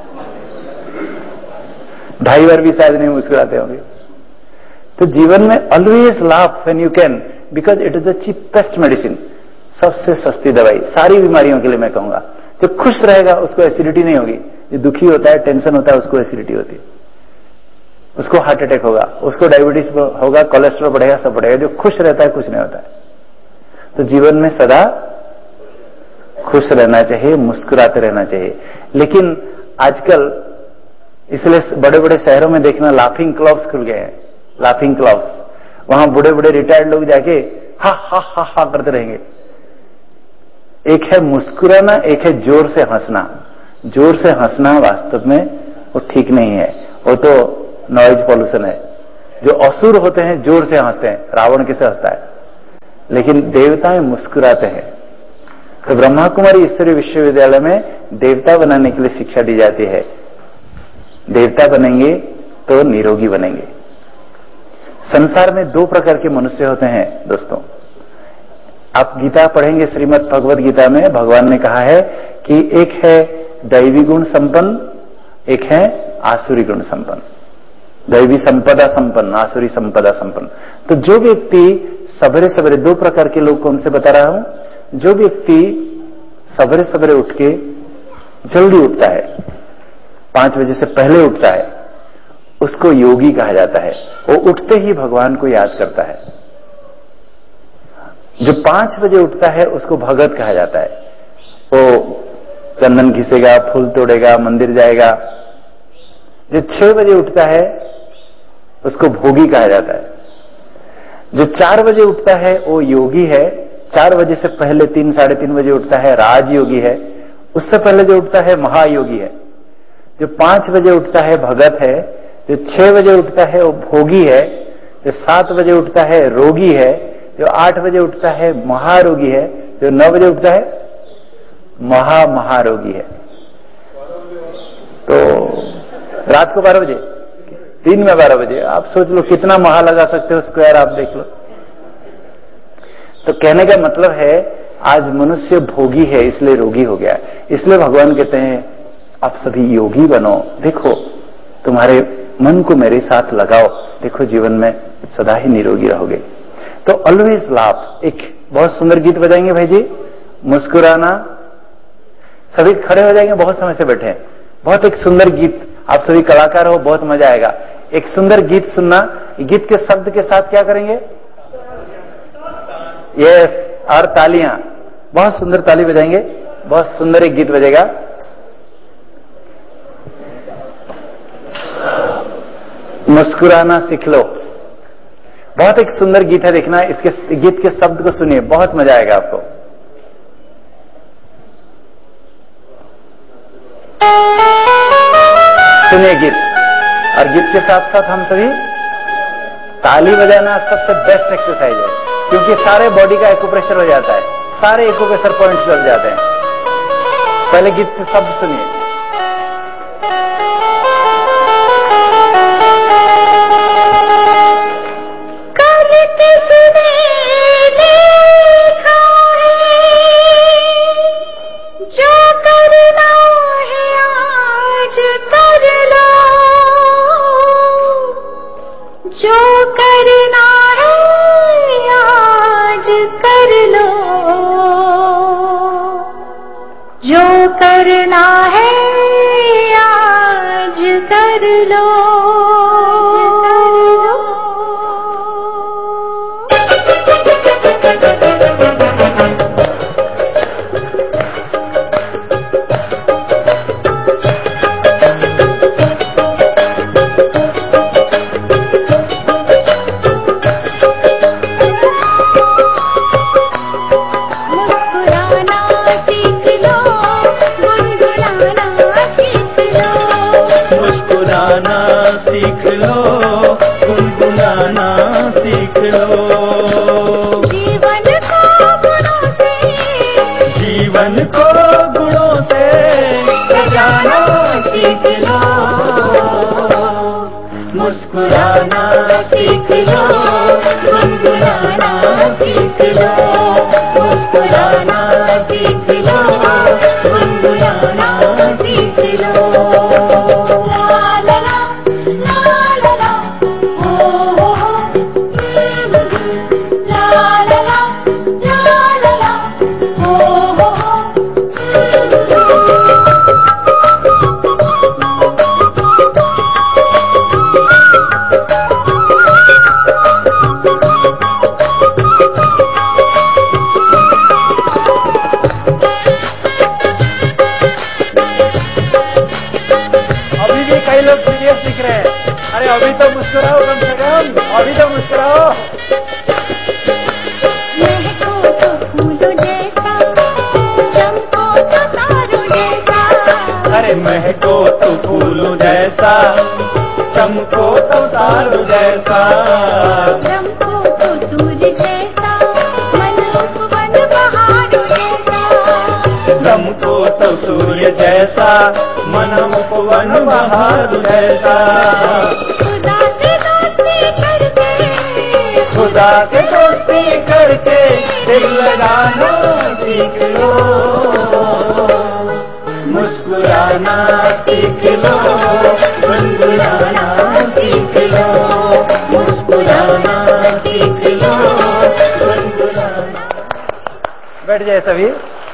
2.5 बार भी शायद नहीं मुस्कुराते होंगे। तो जीवन में always laugh when you can, because it is the cheapest medicine. सबसे सस्ती दवाई सारी बीमारियों के लिए मैं कहूंगा। जो खुश रहेगा उसको एसिडिटी नहीं होगी, जो दुखी होता है, टेंशन होता है, उसको एसिडिटी होती है, उसको हार्ट अटैक होगा, उसको डायबिटीज होगा, कोलेस्ट्रॉल बढ़ेगा, सब बढ़ेगा। जो खुश रहता है कुछ नहीं होता है। तो जीवन में सदा खुश रहना चाहिए, मुस्कुराते रहना चाहिए। लेकिन आजकल इसलिए बड़े बड़े शहरों में देखना लाफिंग क्लब्स खुल गए हैं, लाफिंग क्लब्स। वहां बूढ़े बूढ़े रिटायर्ड लोग जाके हा हा हा हा करते रहेंगे। एक है मुस्कुराना, एक है जोर से हंसना। जोर से हंसना वास्तव में वो ठीक नहीं है, वो तो नॉइज पॉल्यूशन है। जो असुर होते हैं जोर से हंसते हैं, रावण कैसे हंसता है, लेकिन देवताएं मुस्कुराते हैं। तो ब्रह्मा कुमारी ईश्वरीय विश्वविद्यालय में देवता बनाने के लिए शिक्षा दी जाती है। देवता बनेंगे तो निरोगी बनेंगे। संसार में 2 प्रकार के मनुष्य होते हैं दोस्तों। आप गीता पढ़ेंगे, श्रीमद् भगवद गीता में भगवान ने कहा है कि एक है दैवी गुण संपन्न, एक है आसुरी गुण संपन्न। दैवी संपदा संपन्न, आसुरी संपदा संपन्न। तो जो व्यक्ति सवेरे सवेरे, 2 प्रकार के लोग कौन से बता रहा हूं, जो व्यक्ति सवेरे सवेरे उठ के जल्दी उठता है, 5 बजे से पहले उठता है, उसको योगी कहा जाता है। वो उठते ही भगवान को याद करता है। जो 5 बजे उठता है उसको भगत कहा जाता है। वो चंदन घिसेगा, फूल तोड़ेगा, मंदिर जाएगा। जो 6 बजे उठता है उसको भोगी कहा जाता है। जो 4 बजे उठता है वो योगी है। 4 बजे से पहले 3 साढ़े 3 बजे उठता है राजयोगी है। उससे पहले जो उठता है महायोगी है। जो 5 बजे उठता है भगत है। जो 6 बजे उठता है वो भोगी है। जो 7 बजे उठता है रोगी है। जो 8 बजे उठता है महारोगी है। जो 9 बजे उठता है महारोगी है। तो रात को 12 बजे, दिन में 12 बजे, आप सोच लो कितना महा लगा सकते हो स्क्वायर, आप देख लो। तो कहने का मतलब है आज मनुष्य भोगी है इसलिए रोगी हो गया। इसलिए भगवान कहते हैं आप सभी योगी बनो। देखो तुम्हारे मन को मेरे साथ लगाओ, देखो जीवन में सदा ही निरोगी रहोगे। तो ऑलवेज लाफ। एक बहुत सुंदर गीत बजाएंगे भाई जी, मुस्कुराना। सभी खड़े हो जाएंगे, बहुत समय से बैठे हैं। बहुत एक सुंदर गीत, आप सभी कलाकार हो, बहुत मजा आएगा। एक सुंदर गीत सुनना। गीत के शब्द के साथ क्या करेंगे? यस, और तालियां। बहुत सुंदर ताली बजाएंगे, बहुत सुंदर एक गीत बजेगा। मुस्कुराना सीख लो। बहुत एक सुंदर गीत है, देखना। इसके गीत के शब्द को सुनिए, बहुत मजा आएगा आपको। सुनिए गीत, और गीत के साथ साथ हम सभी ताली बजाना सबसे बेस्ट एक्सरसाइज है, क्योंकि सारे बॉडी का एक्यूप्रेशर हो जाता है, सारे एक्यूप्रेशर पॉइंट्स लग जाते हैं। पहले गीत के शब्द सुनिए। जो करना है आज कर लो, जो करना है कर लो। सीख लो, गुनगुनाना सीख लो। जीवन को गुणों से सजाना सीख लो। मुस्कुराना सीख लो, गुनगुनाना सीख लो। मुस्कुराना सीख लो, गुनगुनाना सीख लो। कई लोग सीरियस दिख रहे हैं। अरे अभी तो मुस्कुराओ, कम से कम अभी तो मुस्कुराओ। महको तो फूलों जैसा, चमको तो तारों जैसा। अरे महको तो फूलों जैसा, चमको तो तारों जैसा। चमको तो सूर्य जैसा, मन उपवन बहारों जैसा। चमको तो सूर्य जैसा, मन उपवन बहार जैसा। खुदा से दोस्ती करके, खुदा से दोस्ती करके दिल लगाना सीख लो। मुस्कुराना सीख लो, गुनगुनाना सीख लो। मुस्कुराना सीख लो, गुनगुनाना। बैठ जाए सभी।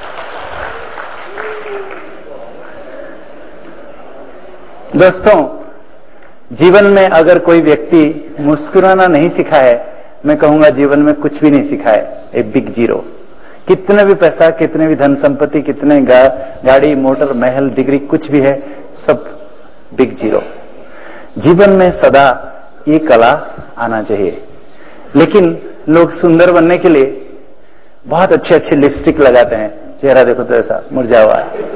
दोस्तों, जीवन में अगर कोई व्यक्ति मुस्कुराना नहीं सीखा है, मैं कहूंगा जीवन में कुछ भी नहीं सीखा है। A big zero. कितने भी पैसा, कितने भी धन संपत्ति, कितने गाड़ी मोटर महल डिग्री कुछ भी है, सब बिग जीरो। जीवन में सदा ये कला आना चाहिए। लेकिन लोग सुंदर बनने के लिए बहुत अच्छे अच्छे लिपस्टिक लगाते हैं। चेहरा देखो तो ऐसा मुरझा हुआ है।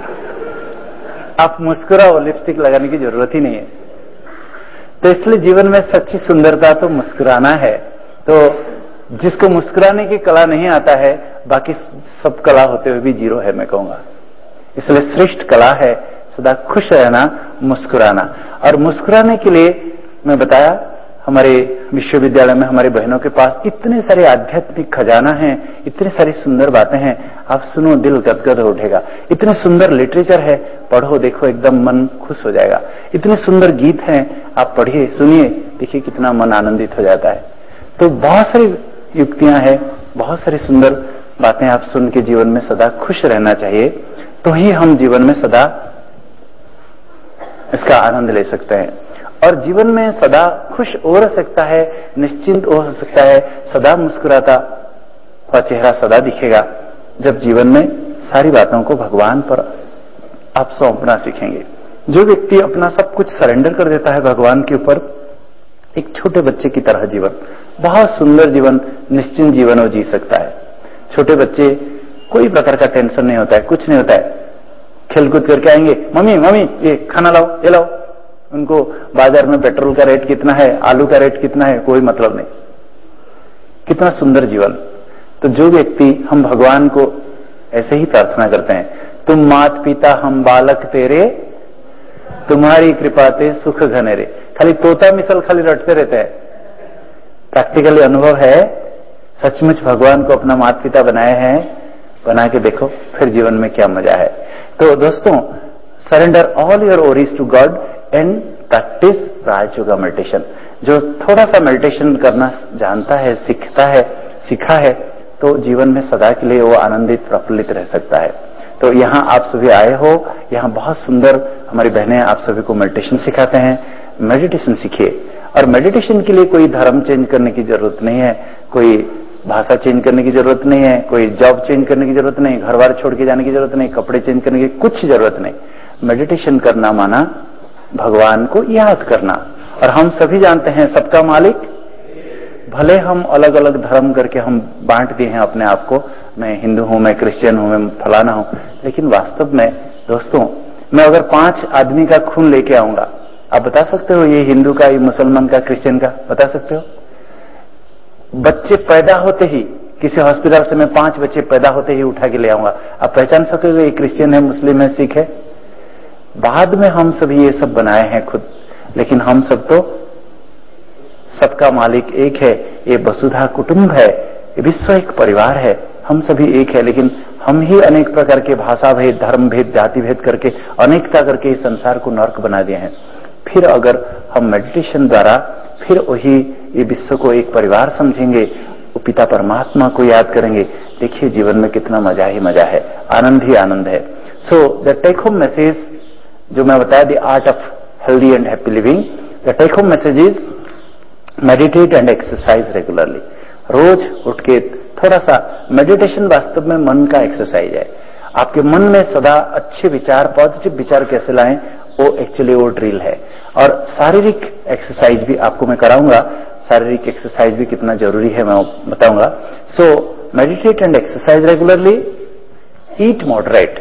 आप मुस्कुराओ, लिपस्टिक लगाने की जरूरत ही नहीं है। तो इसलिए जीवन में सच्ची सुंदरता तो मुस्कुराना है। तो जिसको मुस्कुराने की कला नहीं आता है, बाकी सब कला होते हुए भी जीरो है, मैं कहूंगा। इसलिए श्रेष्ठ कला है सदा खुश रहना, मुस्कुराना। और मुस्कुराने के लिए मैं बताया, हमारे विश्वविद्यालय में हमारी बहनों के पास इतने सारे आध्यात्मिक खजाना हैं, इतनी सारी सुंदर बातें हैं। आप सुनो, दिल गदगद हो उठेगा। इतने सुंदर लिटरेचर है, पढ़ो देखो, एकदम मन खुश हो जाएगा। इतने सुंदर गीत हैं, आप पढ़िए, सुनिए, देखिए कितना मन आनंदित हो जाता है। तो बहुत सारी युक्तियां हैं, बहुत सारी सुंदर बातें आप सुन के जीवन में सदा खुश रहना चाहिए। तो ही हम जीवन में सदा इसका आनंद ले सकते हैं। और जीवन में सदा खुश हो सकता है, निश्चिंत हो सकता है, सदा मुस्कुराता हुआ चेहरा सदा दिखेगा, जब जीवन में सारी बातों को भगवान पर आप सौंपना सीखेंगे। जो व्यक्ति अपना सब कुछ सरेंडर कर देता है भगवान के ऊपर, एक छोटे बच्चे की तरह जीवन, बहुत सुंदर जीवन, निश्चिंत जीवन वो जी सकता है। छोटे बच्चे कोई प्रकार का टेंशन नहीं होता है, कुछ नहीं होता है। खेलकूद करके आएंगे, मम्मी मम्मी ये खाना लाओ, ये लाओ। उनको बाजार में पेट्रोल का रेट कितना है, आलू का रेट कितना है, कोई मतलब नहीं। कितना सुंदर जीवन। तो जो व्यक्ति, हम भगवान को ऐसे ही प्रार्थना करते हैं, तुम मात पिता हम बालक तेरे, तुम्हारी कृपा ते सुख घने रे। खाली तोता मिसल खाली रटते रहते हैं। प्रैक्टिकली अनुभव है, सचमुच भगवान को अपना माता पिता बनाए हैं, बना के देखो, फिर जीवन में क्या मजा है। तो दोस्तों, surrender all your worries to God and practise Rajyoga meditation. जो थोड़ा सा मेडिटेशन करना जानता है, सीखता है, सीखा है, तो जीवन में सदा के लिए वो आनंदित प्रफुल्लित रह सकता है। तो यहां आप सभी आए हो, यहां बहुत सुंदर हमारी बहनें आप सभी को मेडिटेशन सिखाते हैं। मेडिटेशन सीखिए, और मेडिटेशन के लिए कोई धर्म चेंज करने की जरूरत नहीं है, कोई भाषा चेंज करने की जरूरत नहीं है, कोई जॉब चेंज करने की जरूरत नहीं, घर बार छोड़ के जाने की जरूरत नहीं, कपड़े चेंज करने की कुछ जरूरत नहीं। मेडिटेशन करना माना भगवान को याद करना। और हम सभी जानते हैं सबका मालिक, भले हम अलग अलग धर्म करके हम बांट दिए हैं अपने आप को, मैं हिंदू हूं, मैं क्रिश्चियन हूं, मैं फलाना हूं, लेकिन वास्तव में दोस्तों, मैं अगर 5 आदमी का खून लेके आऊंगा, आप बता सकते हो ये हिंदू का, ये मुसलमान का, क्रिश्चियन का, बता सकते हो? बच्चे पैदा होते ही किसी हॉस्पिटल से मैं 5 बच्चे पैदा होते ही उठा के ले आऊंगा, आप पहचान सकोगे ये क्रिश्चियन है, मुस्लिम है, सिख है? बाद में हम सभी ये सब बनाए हैं खुद, लेकिन हम सब तो सबका मालिक एक है। ये वसुधा कुटुंब है, ये विश्व एक परिवार है, हम सभी एक है, लेकिन हम ही अनेक प्रकार के भाषा भेद, धर्म भेद, जाति भेद करके अनेकता करके इस संसार को नर्क बना दिए हैं। फिर अगर हम मेडिटेशन द्वारा फिर वही ये विश्व को एक परिवार समझेंगे, वो पिता परमात्मा को याद करेंगे, देखिए जीवन में कितना मजा ही मजा है, आनंद ही आनंद है। So the take home message जो मैं बताया, the art of healthy and happy living, the take home message is meditate and exercise regularly. रोज उठ के थोड़ा सा मेडिटेशन वास्तव में मन का एक्सरसाइज है। आपके मन में सदा अच्छे विचार, पॉजिटिव विचार कैसे लाएं, वो एक्चुअली वो ड्रिल है। और शारीरिक एक्सरसाइज भी आपको मैं कराऊंगा, शारीरिक एक्सरसाइज भी कितना जरूरी है मैं बताऊंगा। So meditate and exercise regularly, eat moderate.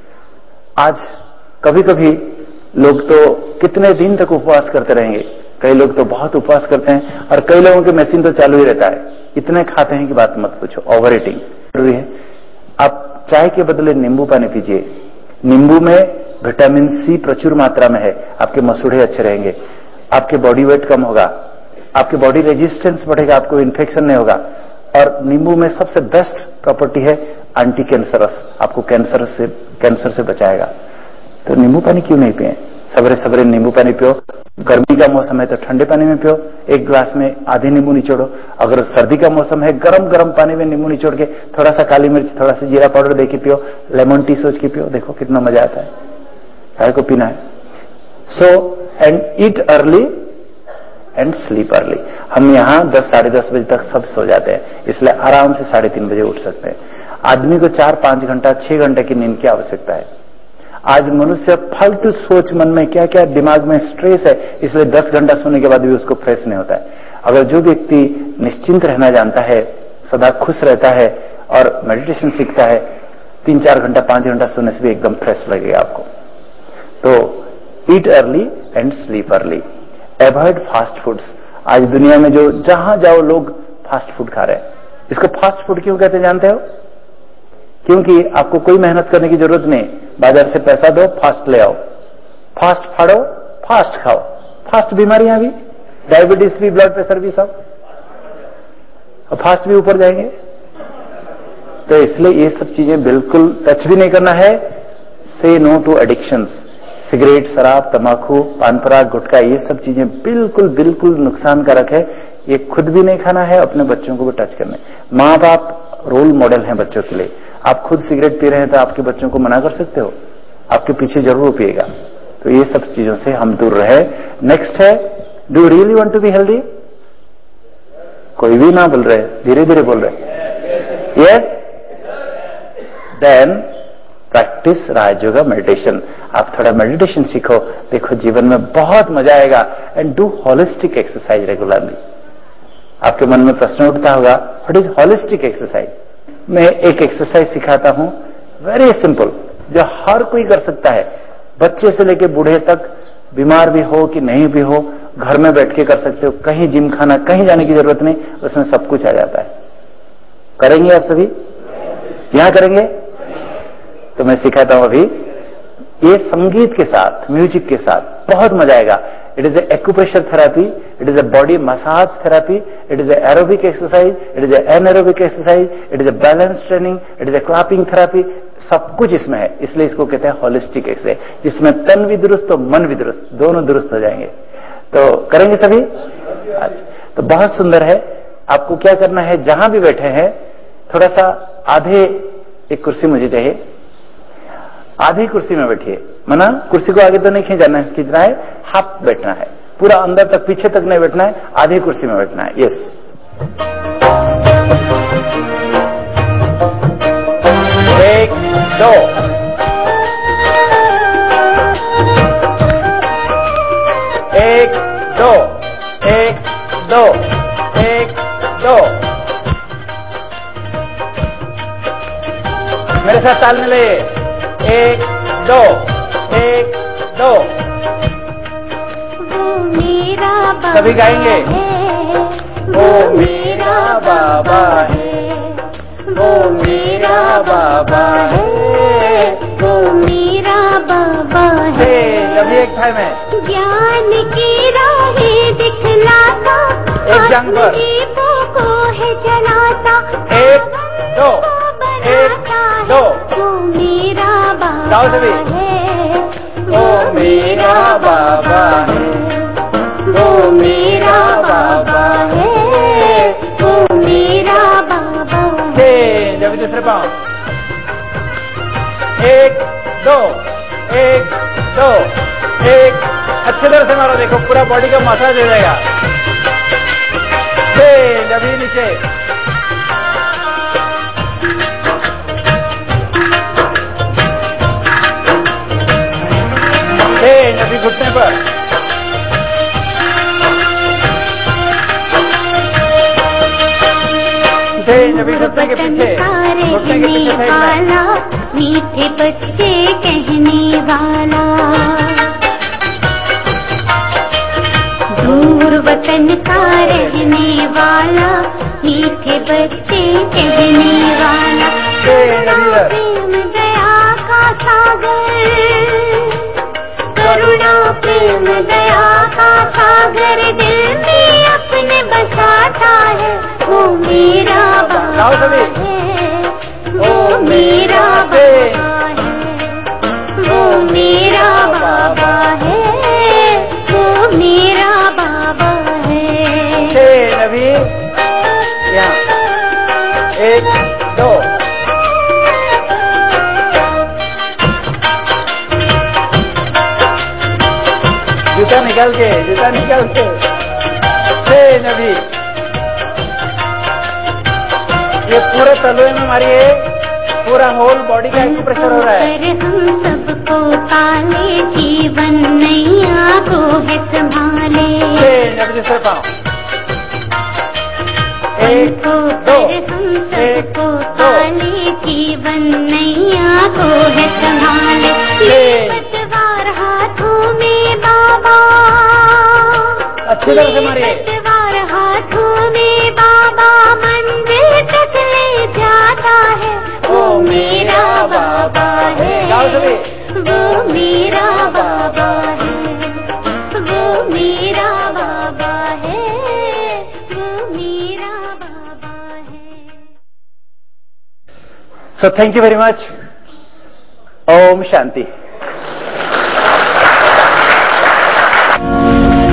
आज कभी कभी लोग तो कितने दिन तक उपवास करते रहेंगे, कई लोग तो बहुत उपवास करते हैं, और कई लोगों के मशीन तो चालू ही रहता है, इतने खाते हैं कि बात मत पूछो, ओवर ईटिंग जरूरी है। आप चाय के बदले नींबू पानी पीजिए, नींबू में विटामिन सी प्रचुर मात्रा में है, आपके मसूड़े अच्छे रहेंगे, आपके बॉडी वेट कम होगा, आपके बॉडी रेजिस्टेंस बढ़ेगा, आपको इन्फेक्शन नहीं होगा। और नींबू में सबसे बेस्ट प्रॉपर्टी है एंटी कैंसरस, आपको कैंसर से बचाएगा। तो नींबू पानी क्यों नहीं पिए? सवेरे सवेरे नींबू पानी पियो, गर्मी का मौसम है तो ठंडे पानी में पियो, एक ग्लास में आधे नींबू निचोड़ो। अगर सर्दी का मौसम है, गरम गरम पानी में नींबू निचोड़ के थोड़ा सा काली मिर्च, थोड़ा सा जीरा पाउडर देके पियो, लेमन टी सोच के पियो, देखो कितना मजा आता है। चाय को पीना है। So and eat early and sleep early. हम यहाँ 10 साढ़े 10 बजे तक सब सो जाते हैं, इसलिए आराम से 3:30 बजे उठ सकते हैं। आदमी को 4-5 घंटा 6 घंटे की नींद की आवश्यकता है। आज मनुष्य फालतू सोच, मन में क्या क्या दिमाग में स्ट्रेस है, इसलिए 10 घंटा सोने के बाद भी उसको फ्रेश नहीं होता है। अगर जो व्यक्ति निश्चिंत रहना जानता है, सदा खुश रहता है और मेडिटेशन सीखता है, 3-4 घंटा 5 घंटा सोने से भी एकदम फ्रेश लगेगा आपको। तो eat early and sleep early, avoid fast foods. आज दुनिया में जो जहां जाओ लोग फास्ट फूड खा रहे हैं। इसको फास्ट फूड क्यों कहते हैं जानते हो? क्योंकि आपको कोई मेहनत करने की जरूरत नहीं, बाजार से पैसा दो, फास्ट ले आओ, फास्ट फाड़ो, फास्ट खाओ, फास्ट बीमारियां भी, डायबिटीज भी, ब्लड प्रेशर भी, सब फास्ट भी ऊपर जाएंगे। तो इसलिए ये सब चीजें बिल्कुल टच भी नहीं करना है। से नो टू एडिक्शंस, सिगरेट, शराब, तंबाकू, पान पराग, गुटखा, ये सब चीजें बिल्कुल बिल्कुल नुकसानकारक है। ये खुद भी नहीं खाना है, अपने बच्चों को भी टच करना है। माँ बाप रोल मॉडल हैं बच्चों के लिए। आप खुद सिगरेट पी रहे हैं तो आपके बच्चों को मना कर सकते हो? आपके पीछे जरूर पिएगा। तो ये सब चीजों से हम दूर रहे। नेक्स्ट है, do you really want to be healthy? कोई भी ना बोल रहे, धीरे धीरे बोल रहे। Yes, then practise Rajyoga meditation. आप थोड़ा मेडिटेशन सीखो, देखो जीवन में बहुत मजा आएगा। And do holistic exercise regularly. आपके मन में प्रश्न उठता होगा, व्हाट इज होलिस्टिक एक्सरसाइज? मैं एक एक्सरसाइज सिखाता हूं, वेरी सिंपल, जो हर कोई कर सकता है, बच्चे से लेकर बूढ़े तक, बीमार भी हो कि नहीं भी हो, घर में बैठ के कर सकते हो, कहीं जिम खाना, कहीं जाने की जरूरत नहीं, उसमें सब कुछ आ जाता है। करेंगे आप सभी? यहां करेंगे? तो मैं सिखाता हूं अभी। ये संगीत के साथ, म्यूजिक के साथ बहुत मजा आएगा। It is acupressure therapy, it is a body massage therapy, it is aerobic exercise, it is anaerobic exercise, it is balance training, it is clapping therapy, सब कुछ इसमें है। इसलिए इसको कहते हैं होलिस्टिक एक्सरसाइज, जिसमें तन भी दुरुस्त और मन भी दुरुस्त, दोनों दुरुस्त हो जाएंगे। तो करेंगे सभी? तो बहुत सुंदर है। आपको क्या करना है, जहां भी बैठे हैं, थोड़ा सा आधे, एक कुर्सी मुझे चाहिए, आधी कुर्सी में बैठिए, मना कुर्सी को आगे तो नहीं खींचना है, हाफ बैठना है, पूरा अंदर तक पीछे तक नहीं बैठना है, आधी कुर्सी में बैठना है। यस, एक दो, एक दो, एक दो, एक दो, मेरे साथ ताल मिलाइए, एक दो, एक दो, वो मेरा बाबा सभी गाएंगे। है, वो मेरा बाबा है, वो मेरा बाबा है, वो मेरा बाबा से है। अभी एक टाइम है, ज्ञान की राहें दिखलाता, एक जांग पर। आत्मदीपों को है जलाता, एक दो, एक दो, वो मेरा गाओ बाबा सभी। है, वो मेरा बाबा है, वो मेरा बाबा है, वो मेरा बाबा है। से अभी दूसरे पाँव, एक दो, एक दो, एक, अच्छे तरह से मारो, देखो पूरा बॉडी का मसाज हो जाएगा। से अभी नीचे, अभी घुटने पर, अभी घुटने के पीछे, घुटने के पीछे साइड वाला, मीठे बच्चे कहने वाला, दूर वतन का रहने वाला, मीठे बच्चे कहने वाला, प्रेम दया का सागर, करुणा प्रेम दया का सागर दिल में अपने बसाता है, वो मेरा बाबा है, वो मेरा बाबा है, वो मेरा बाबा है, वो मेरा बाबा है। अभी यहाँ, एक दो, जूता निकाल के, जूता निकाल के, अभी ये पूरे तलवे में मारिए, पूरा होल बॉडी का एक्यूप्रेशर हो रहा है। हम सबको पाले, जीवन नैया को है संभाले, अभी दूसरे पाँव, एक दो, एक सबको दो, पाले, जीवन नैया को है संभाले, पतवार हाथों में बाबा, अच्छी तरह से मारिए, पतवार हाथों में बाबा, मंदिर तक ले जाता है, वो मेरा बाबा है, गाओ सभी। वो मेरा बाबा है, वो मेरा बाबा है, वो मेरा बाबा है। So thank you very much. Om Shanti.